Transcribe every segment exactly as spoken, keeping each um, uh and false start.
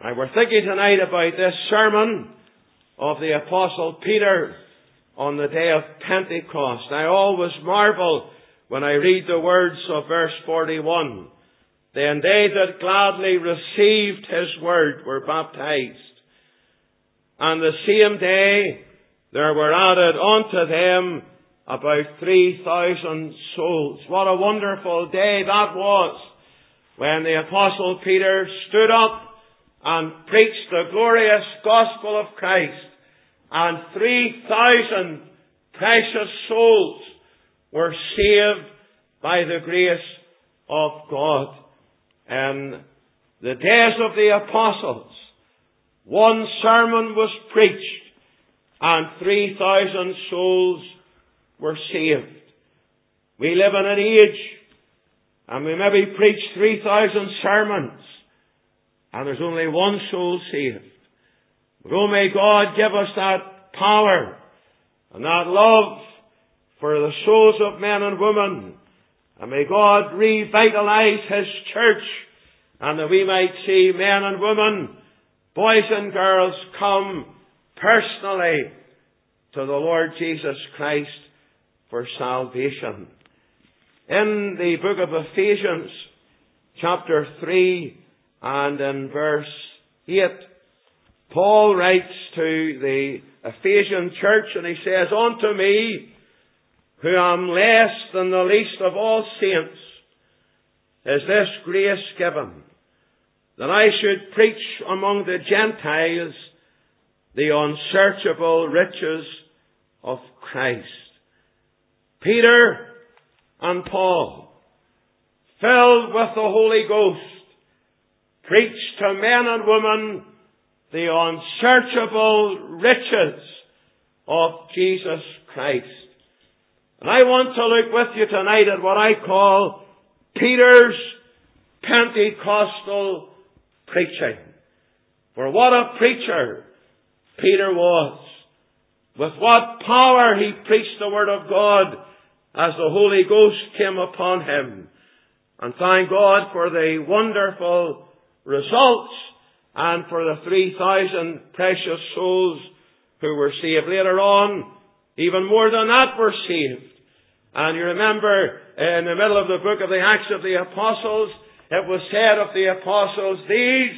I were thinking tonight about this sermon of the Apostle Peter on the day of Pentecost. I always marvel when I read the words of verse forty-one. Then they that gladly received his word were baptized. And the same day there were added unto them about three thousand souls. What a wonderful day that was when the Apostle Peter stood up and preached the glorious gospel of Christ, and three thousand precious souls were saved by the grace of God. In the days of the apostles, one sermon was preached and three thousand souls were saved. We live in an age and we maybe preach three thousand sermons and there's only one soul saved. But oh, may God give us that power and that love for the souls of men and women. And may God revitalize His church, and that we might see men and women, boys and girls, come personally to the Lord Jesus Christ for salvation. In the book of Ephesians, chapter three, and in verse eight, Paul writes to the Ephesian church, and he says, Unto me, who am less than the least of all saints, is this grace given, that I should preach among the Gentiles the unsearchable riches of Christ. Peter and Paul, filled with the Holy Ghost, preached to men and women the unsearchable riches of Jesus Christ. And I want to look with you tonight at what I call Peter's Pentecostal preaching. For what a preacher Peter was. With what power he preached the Word of God as the Holy Ghost came upon him. And thank God for the wonderful results and for the three thousand precious souls who were saved. Later on, even more than that were saved. And you remember, in the middle of the book of the Acts of the Apostles, it was said of the apostles, these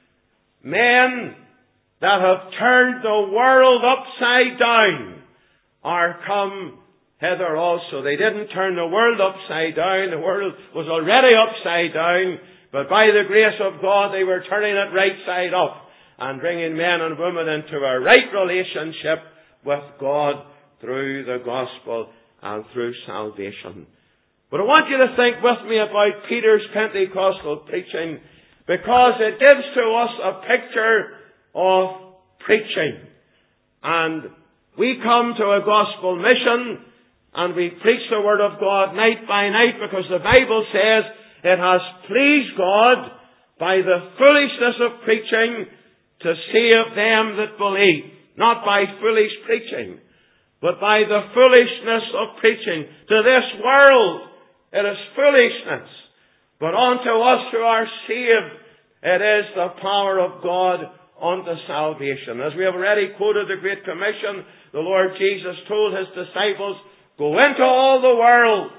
men that have turned the world upside down are come hither also. They didn't turn the world upside down. The world was already upside down. But by the grace of God, they were turning it right side up and bringing men and women into a right relationship with God through the gospel and through salvation. But I want you to think with me about Peter's Pentecostal preaching, because it gives to us a picture of preaching. And we come to a gospel mission and we preach the Word of God night by night, because the Bible says it has pleased God by the foolishness of preaching to save them that believe. Not by foolish preaching, but by the foolishness of preaching. To this world, it is foolishness. But unto us who are saved, it is the power of God unto salvation. As we have already quoted the Great Commission, the Lord Jesus told His disciples, go into all the world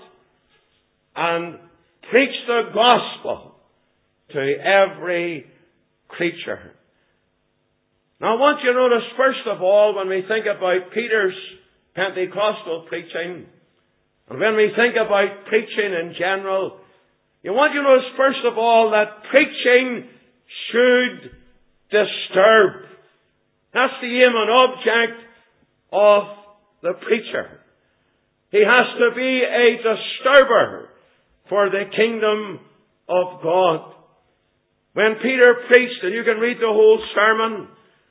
and preach the gospel to every creature. Now I want you to notice, first of all, when we think about Peter's Pentecostal preaching, and when we think about preaching in general, you want to notice, first of all, that preaching should disturb. That's the aim and object of the preacher. He has to be a disturber for the kingdom of God. When Peter preached, and you can read the whole sermon,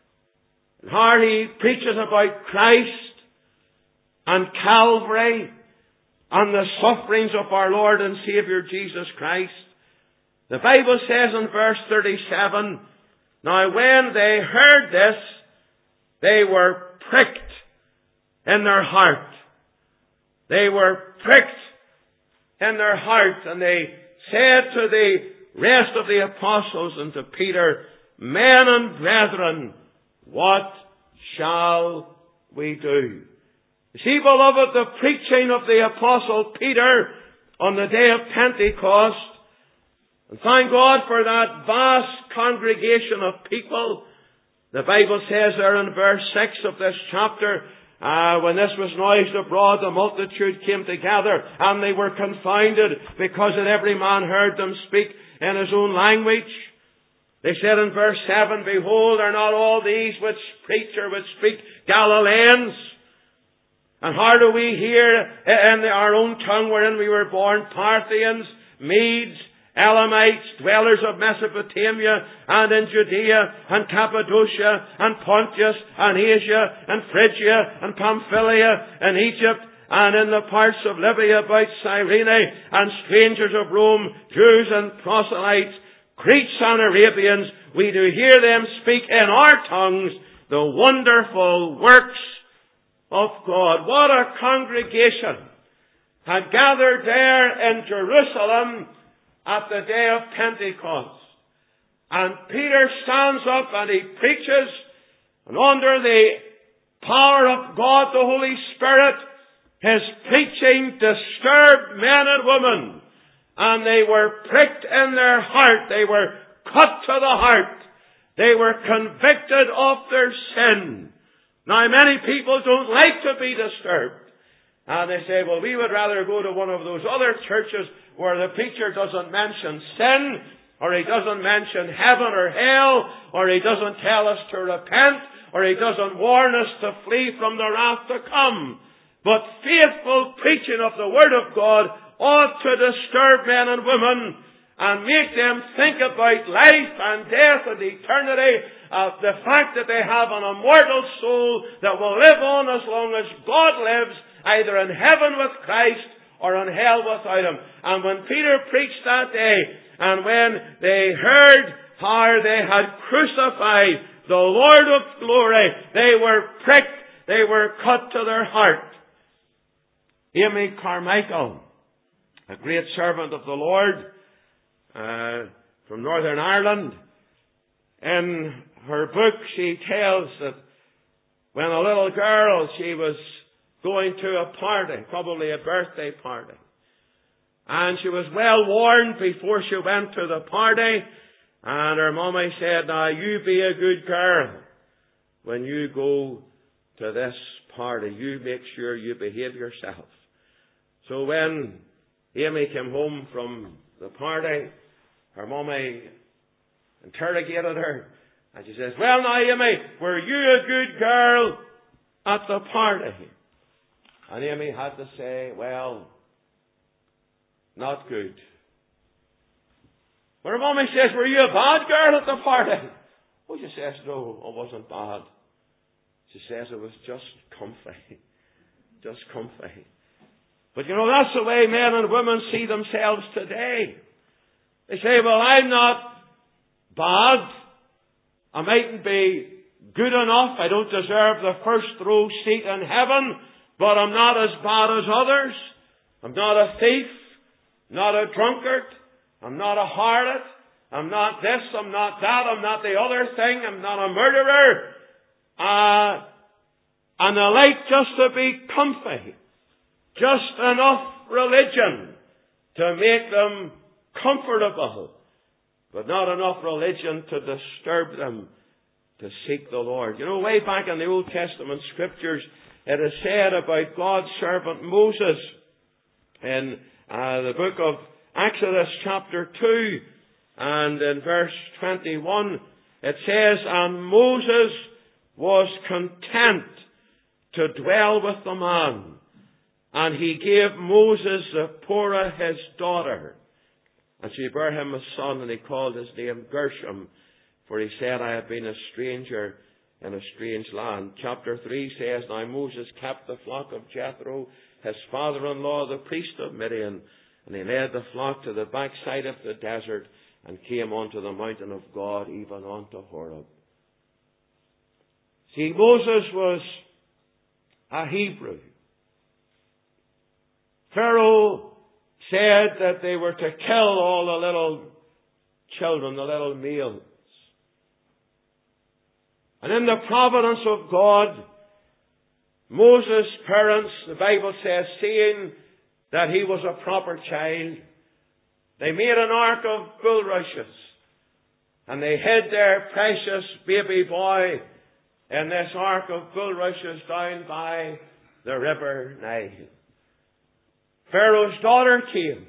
how he preaches about Christ and Calvary and the sufferings of our Lord and Saviour Jesus Christ. The Bible says in verse thirty-seven, now when they heard this, they were pricked in their heart. They were pricked in their heart, and they said to the rest of the apostles and to Peter, Men and brethren, what shall we do? You see, beloved, the preaching of the Apostle Peter on the day of Pentecost, and thank God for that vast congregation of people. The Bible says there in verse six of this chapter, uh, when this was noised abroad, the multitude came together, and they were confounded, because that every man heard them speak in his own language. They said in verse seven, Behold, are not all these which preach or which speak Galileans? And how do we hear in our own tongue wherein we were born, Parthians, Medes, Elamites, dwellers of Mesopotamia, and in Judea, and Cappadocia, and Pontus, and Asia, and Phrygia, and Pamphylia, and Egypt, and in the parts of Libya about Cyrene, and strangers of Rome, Jews and proselytes, Cretes and Arabians, we do hear them speak in our tongues the wonderful works of God. What a congregation had gathered there in Jerusalem at the day of Pentecost. And Peter stands up and he preaches, and under the power of God, the Holy Spirit, his preaching disturbed men and women, and they were pricked in their heart. They were cut to the heart. They were convicted of their sin. Now, many people don't like to be disturbed. And they say, well, we would rather go to one of those other churches where the preacher doesn't mention sin, or he doesn't mention heaven or hell, or he doesn't tell us to repent, or he doesn't warn us to flee from the wrath to come. But faithful preaching of the Word of God ought to disturb men and women and make them think about life and death and eternity, of the fact that they have an immortal soul that will live on as long as God lives, either in heaven with Christ or in hell without Him. And when Peter preached that day, and when they heard how they had crucified the Lord of glory, they were pricked, they were cut to their heart. Amy Carmichael, a great servant of the Lord, uh, from Northern Ireland, in her book she tells that when a little girl she was going to a party, probably a birthday party, and she was well warned before she went to the party, and her mommy said, now you be a good girl when you go to this party. You make sure you behave yourself. So when Amy came home from the party, her mommy interrogated her, and she says, well now Amy, were you a good girl at the party? And Amy had to say, well, not good. But her mommy says, were you a bad girl at the party? Oh, she says, no, I wasn't bad. She says it was just comfy. Just comfy. But you know, that's the way men and women see themselves today. They say, well, I'm not bad. I mightn't be good enough. I don't deserve the first row seat in heaven, but I'm not as bad as others. I'm not a thief, not a drunkard. I'm not a harlot. I'm not this, I'm not that, I'm not the other thing. I'm not a murderer. Uh, and they like just to be comfy. Just enough religion to make them comfortable, but not enough religion to disturb them to seek the Lord. You know, way back in the Old Testament Scriptures, it is said about God's servant Moses in uh, the book of Exodus chapter two and in verse twenty-one, it says, and Moses was content to dwell with the man, and he gave Moses Zipporah his daughter. And she bare him a son, and he called his name Gershom, for he said, I have been a stranger in a strange land. Chapter three says, now Moses kept the flock of Jethro, his father-in-law, the priest of Midian, and he led the flock to the backside of the desert, and came unto the mountain of God, even unto Horeb. See, Moses was a Hebrew. Pharaoh said that they were to kill all the little children, the little males. And in the providence of God, Moses' parents, the Bible says, seeing that he was a proper child, they made an ark of bulrushes, and they hid their precious baby boy in this ark of bulrushes down by the river Nile. Pharaoh's daughter came,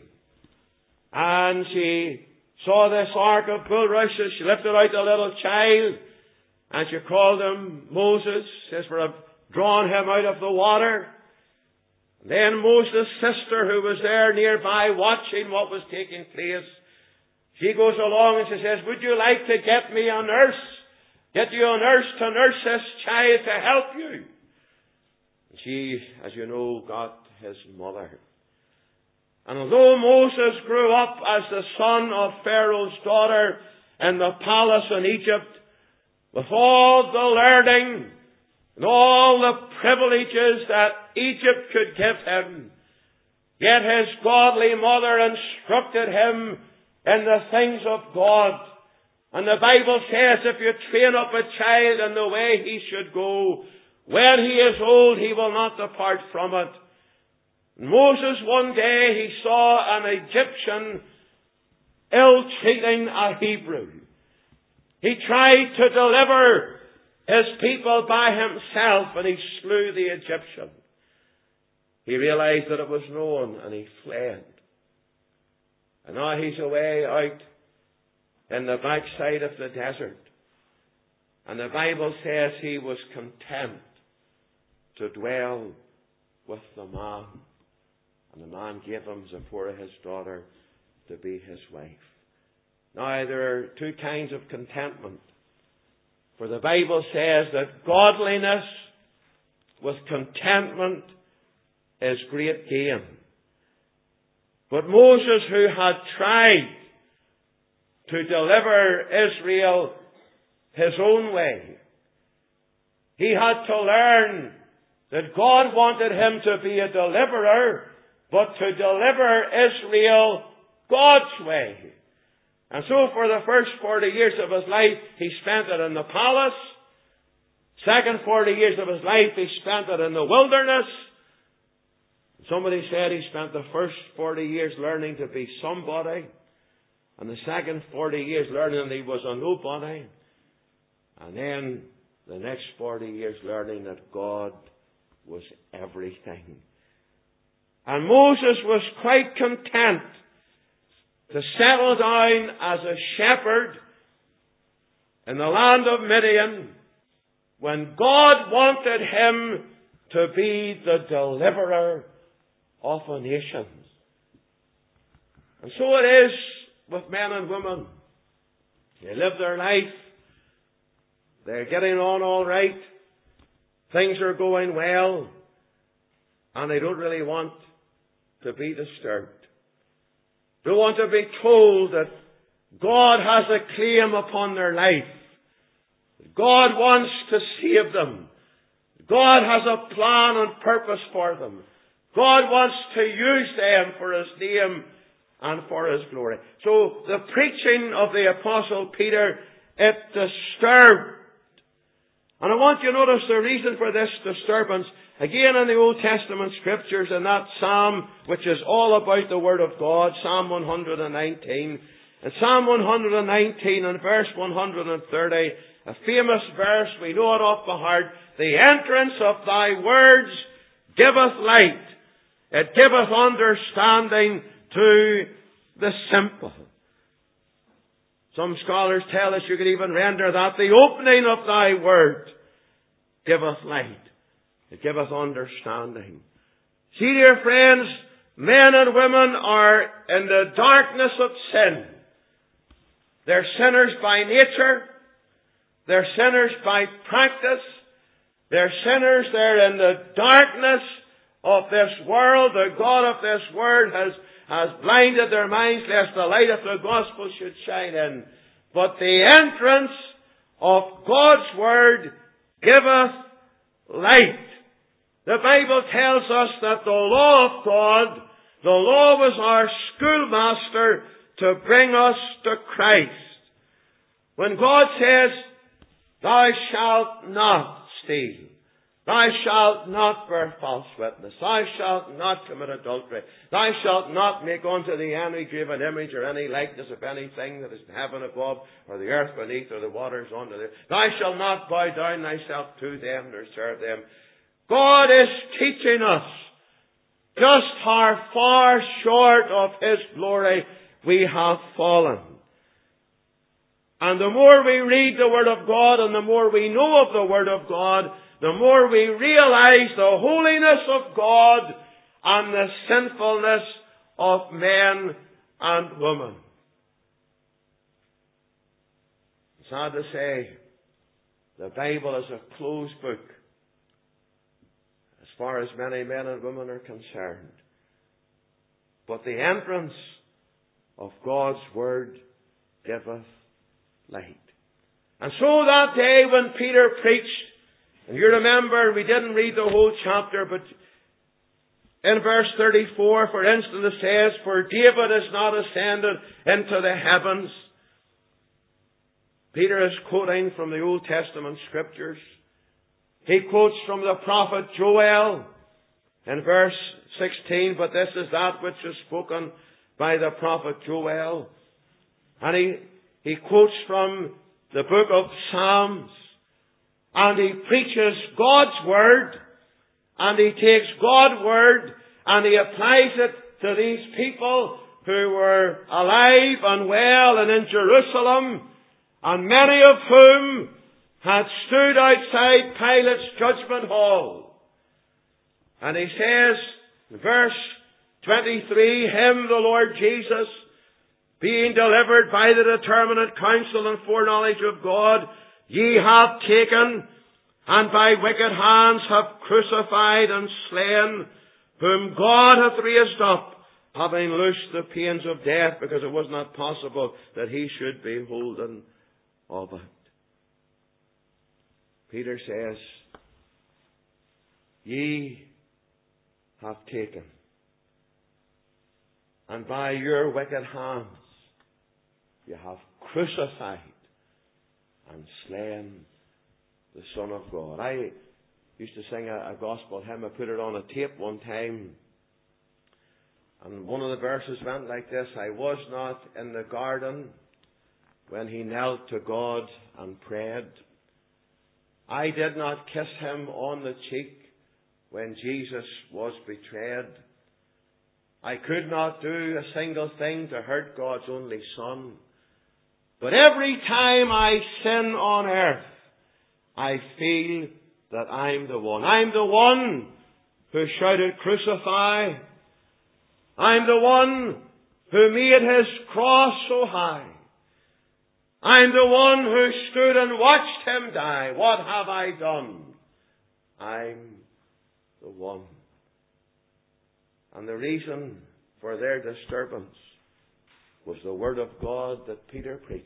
and she saw this ark of bulrushes. She lifted out the little child, and she called him Moses, says, for I've drawn him out of the water. Then Moses' sister, who was there nearby watching what was taking place, she goes along and she says, would you like to get me a nurse? Get you a nurse to nurse this child to help you? And she, as you know, got his mother. And although Moses grew up as the son of Pharaoh's daughter in the palace in Egypt, with all the learning and all the privileges that Egypt could give him, yet his godly mother instructed him in the things of God. And the Bible says, if you train up a child in the way he should go, when he is old, he will not depart from it. Moses, one day, he saw an Egyptian ill-treating a Hebrew. He tried to deliver his people by himself, and he slew the Egyptian. He realized that it was known, and he fled. And now he's away out in the backside of the desert. And the Bible says he was content to dwell with the man. And the man gave him Zipporah, his daughter, to be his wife. Now, there are two kinds of contentment. For the Bible says that godliness with contentment is great gain. But Moses, who had tried to deliver Israel his own way, he had to learn that God wanted him to be a deliverer, but to deliver Israel God's way. And so for the first forty years of his life, he spent it in the palace. Second forty years of his life, he spent it in the wilderness. Somebody said he spent the first forty years learning to be somebody, and the second forty years learning that he was a nobody, and then the next forty years learning that God was everything. And Moses was quite content to settle down as a shepherd in the land of Midian when God wanted him to be the deliverer of a nation. And so it is with men and women. They live their life. They're getting on all right. Things are going well. And they don't really want to be disturbed. They want to be told that God has a claim upon their life. God wants to save them. God has a plan and purpose for them. God wants to use them for His name and for His glory. So the preaching of the Apostle Peter, it disturbed. And I want you to notice the reason for this disturbance. Again in the Old Testament Scriptures, in that Psalm, which is all about the Word of God, Psalm one hundred nineteen. In Psalm one hundred nineteen and verse one hundred thirty, a famous verse, we know it off by heart. The entrance of Thy words giveth light. It giveth understanding to the simple. Some scholars tell us you could even render that the opening of Thy word giveth light. It giveth understanding. See, dear friends, men and women are in the darkness of sin. They're sinners by nature. They're sinners by practice. They're sinners. They're in the darkness of this world. The God of this world has, has blinded their minds lest the light of the gospel should shine in. But the entrance of God's word giveth light. The Bible tells us that the law of God, the law was our schoolmaster to bring us to Christ. When God says, Thou shalt not steal. Thou shalt not bear false witness. Thou shalt not commit adultery. Thou shalt not make unto thee any graven image or any likeness of anything that is in heaven above, or the earth beneath, or the waters under the earth. Thou shalt not bow down thyself to them, nor serve them. God is teaching us just how far short of His glory we have fallen. And the more we read the Word of God, and the more we know of the Word of God, the more we realize the holiness of God and the sinfulness of men and women. Sad to say, the Bible is a closed book as far as many men and women are concerned. But the entrance of God's Word giveth light. And so that day when Peter preached, and you remember, we didn't read the whole chapter, but in verse thirty-four, for instance, it says, For David is not ascended into the heavens. Peter is quoting from the Old Testament Scriptures. He quotes from the prophet Joel in verse sixteen, but this is that which is spoken by the prophet Joel. And he, he quotes from the book of Psalms. And he preaches God's Word, and he takes God's Word, and he applies it to these people who were alive and well and in Jerusalem, and many of whom had stood outside Pilate's judgment hall. And he says, verse twenty-three, Him, the Lord Jesus, being delivered by the determinate counsel and foreknowledge of God, ye have taken, and by wicked hands have crucified and slain, whom God hath raised up, having loosed the pains of death, because it was not possible that he should be holden of it. Peter says, ye have taken, and by your wicked hands you have crucified and slain the Son of God. I used to sing a, a gospel hymn. I put it on a tape one time. And one of the verses went like this: I was not in the garden when he knelt to God and prayed. I did not kiss him on the cheek when Jesus was betrayed. I could not do a single thing to hurt God's only Son. But every time I sin on earth, I feel that I'm the one. I'm the one who shouted, crucify. I'm the one who made his cross so high. I'm the one who stood and watched him die. What have I done? I'm the one. And the reason for their disturbance was the Word of God that Peter preached.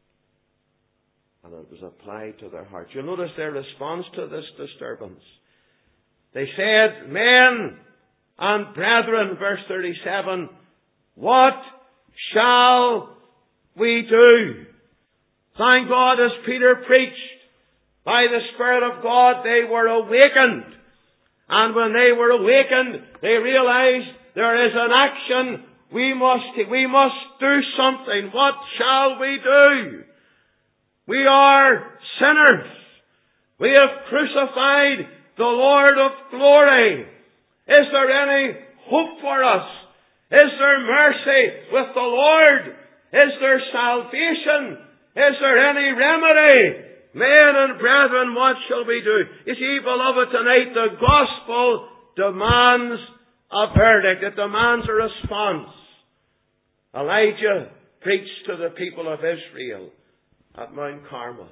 And it was applied to their hearts. You'll notice their response to this disturbance. They said, Men and brethren, verse thirty-seven, what shall we do? Thank God, as Peter preached, by the Spirit of God they were awakened. And when they were awakened, they realized there is an action we must take. We must do something. What shall we do? We are sinners. We have crucified the Lord of glory. Is there any hope for us? Is there mercy with the Lord? Is there salvation? Is there any remedy? Men and brethren, what shall we do? You see, beloved, tonight the gospel demands a verdict. It demands a response. Elijah preached to the people of Israel at Mount Carmel.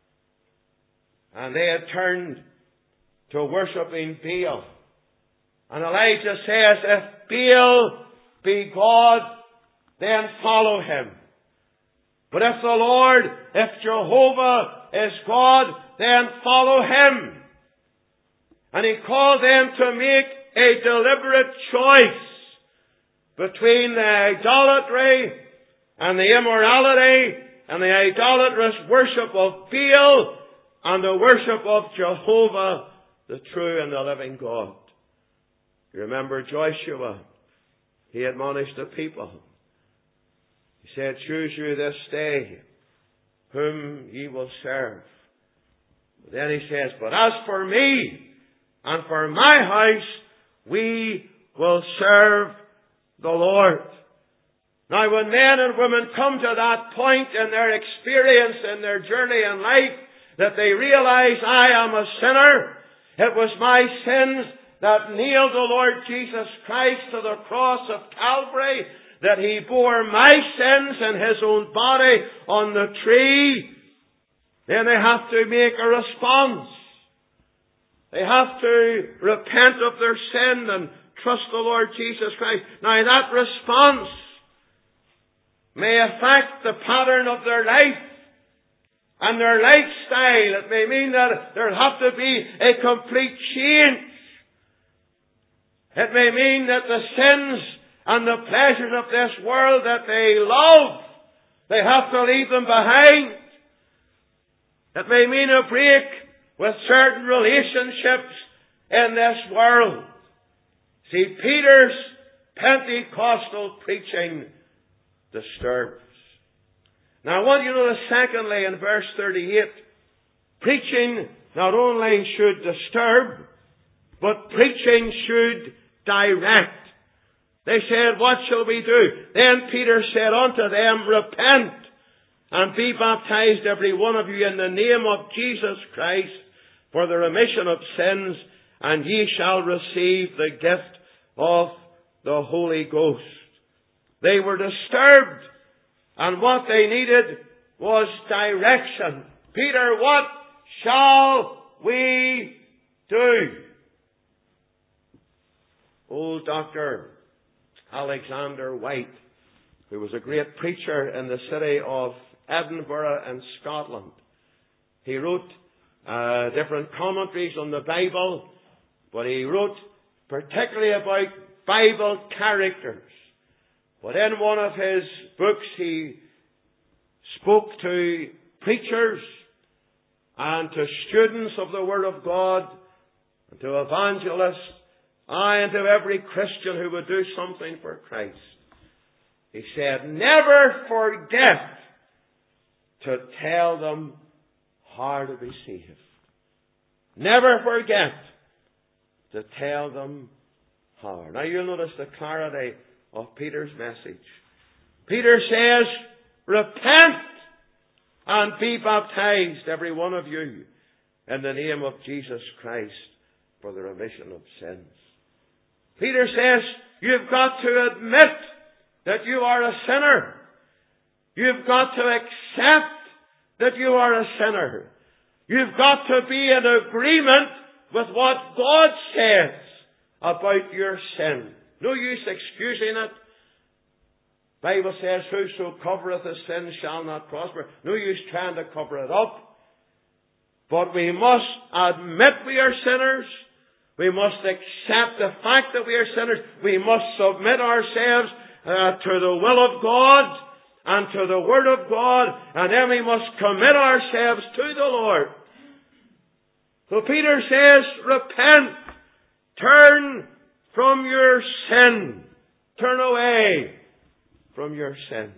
And they had turned to worshipping Baal. And Elijah says, if Baal be God, then follow him. But if the Lord, if Jehovah is God, then follow him. And he called them to make a deliberate choice between the idolatry and the immorality and the idolatrous worship of Baal and the worship of Jehovah, the true and the living God. You remember Joshua. He admonished the people. He said, choose you this day whom ye will serve. But then he says, but as for me and for my house, we will serve the Lord. Now when men and women come to that point in their experience, in their journey in life, that they realize I am a sinner, it was my sins that nailed the Lord Jesus Christ to the cross of Calvary, that He bore my sins in His own body on the tree, then they have to make a response. They have to repent of their sin and trust the Lord Jesus Christ. Now that response may affect the pattern of their life and their lifestyle. It may mean that there'll have to be a complete change. It may mean that the sins and the pleasures of this world that they love, they have to leave them behind. It may mean a break with certain relationships in this world. See, Peter's Pentecostal preaching disturbs. Now I want you to notice secondly in verse thirty-eight, preaching not only should disturb, but preaching should direct. They said, what shall we do? Then Peter said unto them, repent and be baptized every one of you in the name of Jesus Christ for the remission of sins, and ye shall receive the gift of the Holy Ghost. They were disturbed, and what they needed was direction. Peter, what shall we do? Old Doctor Alexander White, who was a great preacher in the city of Edinburgh in Scotland, he wrote uh, different commentaries on the Bible, but he wrote particularly about Bible characters. But in one of his books he spoke to preachers and to students of the Word of God and to evangelists, aye, and to every Christian who would do something for Christ. He said, never forget to tell them how to be saved. Never forget to tell them how. Now you'll notice the clarity of Peter's message. Peter says, repent and be baptized, every one of you, in the name of Jesus Christ for the remission of sins. Peter says, you've got to admit that you are a sinner. You've got to accept that you are a sinner. You've got to be in agreement with what God says about your sin. No use excusing it. Bible says, whoso covereth his sin shall not prosper. No use trying to cover it up. But we must admit we are sinners. We must accept the fact that we are sinners. We must submit ourselves uh, to the will of God and to the Word of God. And then we must commit ourselves to the Lord. So Peter says, repent. Turn from your sin. Turn away from your sin.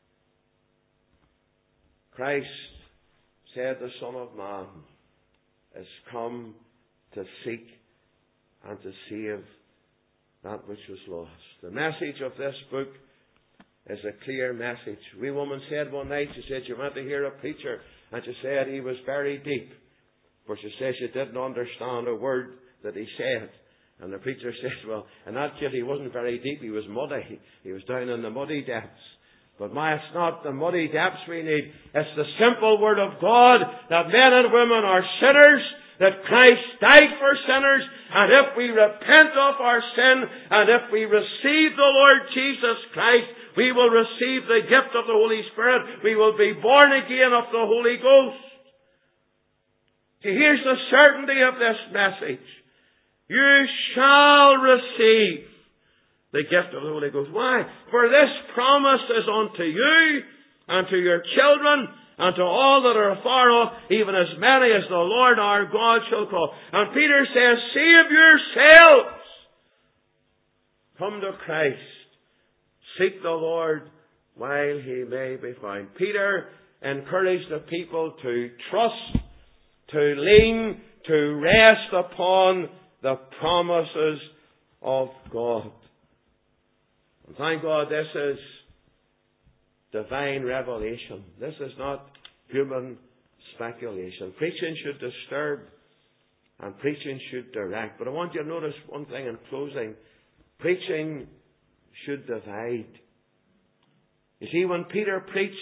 Christ said the Son of Man is come to seek and to save that which was lost. The message of this book is a clear message. We woman said one night, she said she went to hear a preacher and she said he was very deep. For she said she didn't understand a word that he said. And the preacher said, well, in that case he wasn't very deep, he was muddy. He was down in the muddy depths. But my, it's not the muddy depths we need. It's the simple Word of God that men and women are sinners, that Christ died for sinners, and if we repent of our sin, and if we receive the Lord Jesus Christ, we will receive the gift of the Holy Spirit. We will be born again of the Holy Ghost. See, here's the certainty of this message. You shall receive the gift of the Holy Ghost. Why? For this promise is unto you, and to your children, and to all that are afar off, even as many as the Lord our God shall call. And Peter says, save yourselves. Come to Christ. Seek the Lord while he may be found. Peter encouraged the people to trust, to lean, to rest upon the promises of God. And thank God this is divine revelation. This is not human speculation. Preaching should disturb and preaching should direct. But I want you to notice one thing in closing. Preaching should divide. You see, when Peter preached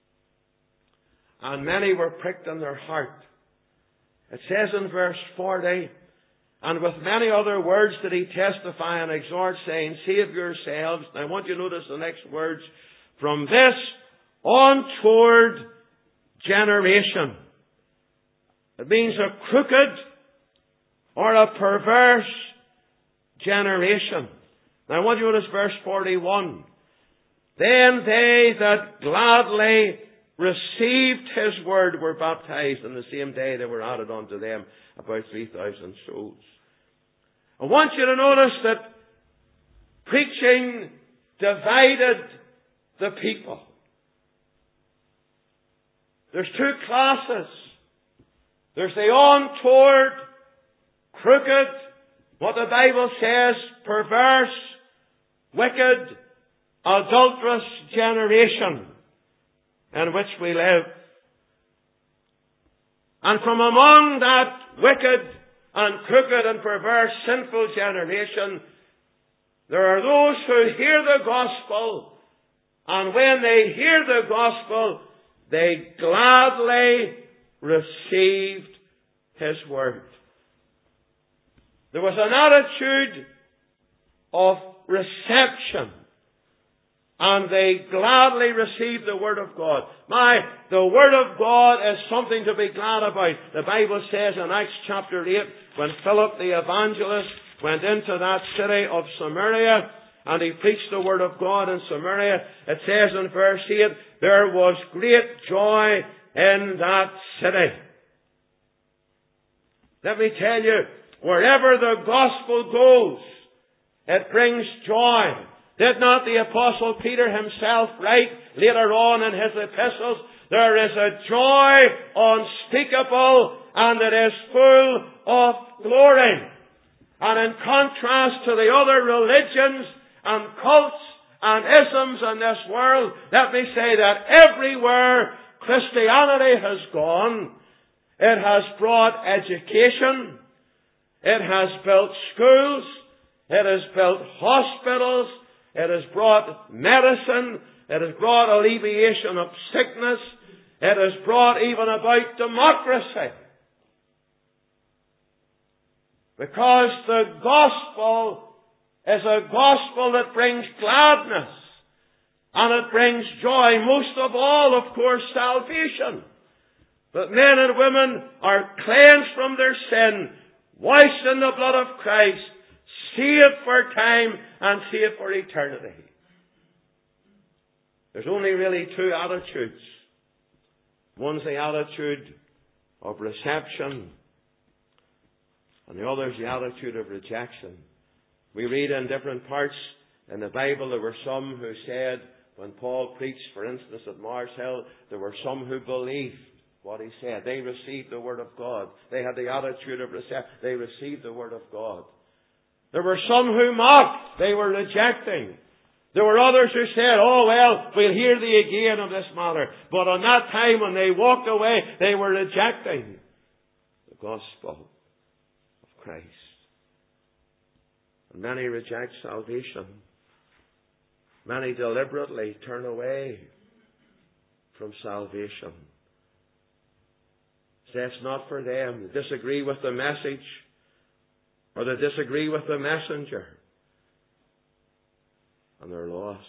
and many were pricked in their heart, it says in verse forty, and with many other words did he testify and exhort, saying, save yourselves. Now I want you to notice the next words. From this untoward generation. It means a crooked or a perverse generation. Now I want you to notice verse forty-one. Then they that gladly received his word were baptized, and the same day there were added unto them about three thousand souls. I want you to notice that preaching divided the people. There's two classes. There's the untoward, crooked, what the Bible says, perverse, wicked, adulterous generation in which we live. And from among that wicked and crooked and perverse sinful generation, there are those who hear the gospel, and when they hear the gospel, they gladly received his word. There was an attitude of reception, and they gladly received the word of God. My, the word of God is something to be glad about. The Bible says in Acts chapter eight, when Philip the evangelist went into that city of Samaria, and he preached the word of God in Samaria, it says in verse eight, there was great joy in that city. Let me tell you, wherever the gospel goes, it brings joy. Did not the Apostle Peter himself write later on in his epistles, there is a joy unspeakable and it is full of glory. And in contrast to the other religions and cults and isms in this world, let me say that everywhere Christianity has gone, it has brought education, it has built schools, it has built hospitals, it has brought medicine, it has brought alleviation of sickness, it has brought even about democracy. Because the gospel is a gospel that brings gladness and it brings joy. Most of all, of course, salvation. But men and women are cleansed from their sin, washed in the blood of Christ, saved for time and saved for eternity. There's only really two attitudes. One's the attitude of reception, and the other is the attitude of rejection. We read in different parts in the Bible, there were some who said, when Paul preached, for instance, at Mars Hill, there were some who believed what he said. They received the Word of God. They had the attitude of reception. They received the Word of God. There were some who mocked. They were rejecting. There were others who said, oh well, we'll hear thee again on this matter. But on that time when they walked away, they were rejecting the gospel of Christ. And many reject salvation. Many deliberately turn away from salvation. Say it's not for them. They disagree with the message, or they disagree with the messenger, and they're lost.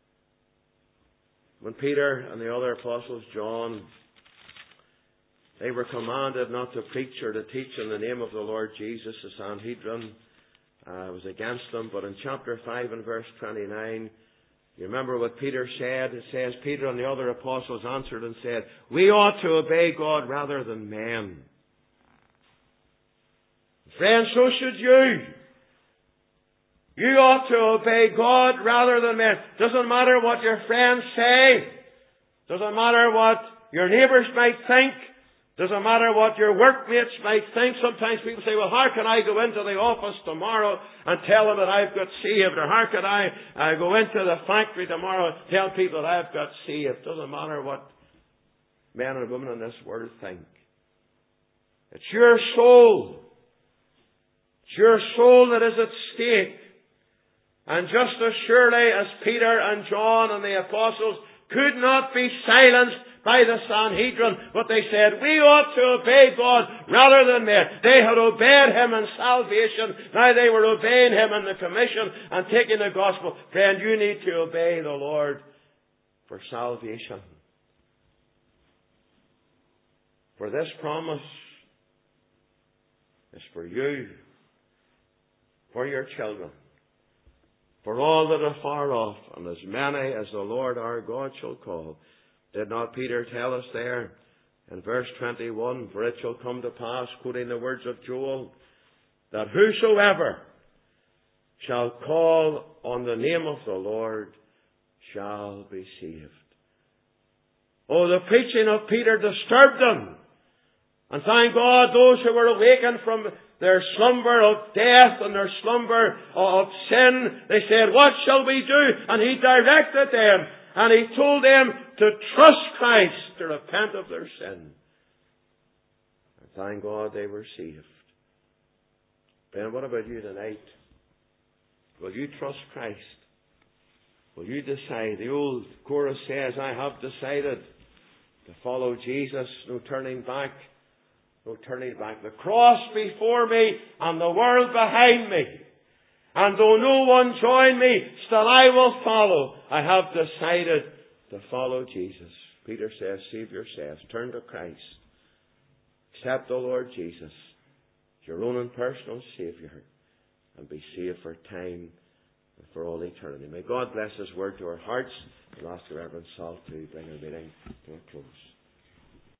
When Peter and the other apostles, John, they were commanded not to preach or to teach in the name of the Lord Jesus, the Sanhedrin uh, was against them. But in chapter five and verse twenty-nine, You remember what Peter said? It says, Peter and the other apostles answered and said, we ought to obey God rather than men. Friends, so should you. You ought to obey God rather than men. Doesn't matter what your friends say. Doesn't matter what your neighbours might think. Doesn't matter what your workmates might think. Sometimes people say, well, how can I go into the office tomorrow and tell them that I've got saved? Or how can I uh, go into the factory tomorrow and tell people that I've got saved? Doesn't matter what men and women in this world think. It's your soul. It's your soul that is at stake. And just as surely as Peter and John and the apostles could not be silenced by the Sanhedrin, but they said, we ought to obey God rather than men. They had obeyed Him in salvation. Now they were obeying Him in the commission and taking the gospel. Friend, you need to obey the Lord for salvation. For this promise is for you, for your children, for all that are far off, and as many as the Lord our God shall call. Did not Peter tell us there in verse twenty-one, for it shall come to pass, quoting the words of Joel, that whosoever shall call on the name of the Lord shall be saved. Oh, the preaching of Peter disturbed them. And thank God, those who were awakened from their slumber of death and their slumber of sin, they said, what shall we do? And He directed them, and He told them to trust Christ, to repent of their sin. And thank God they were saved. Ben, what about you tonight? Will you trust Christ? Will you decide? The old chorus says, I have decided to follow Jesus, no turning back. No turning back. The cross before me and the world behind me. And though no one join me, still I will follow. I have decided to follow Jesus. Peter says, save yourselves. Turn to Christ. Accept the Lord Jesus, your own and personal Saviour, and be saved for time and for all eternity. May God bless His word to our hearts. And ask the Reverend Salt to bring our meeting to a close.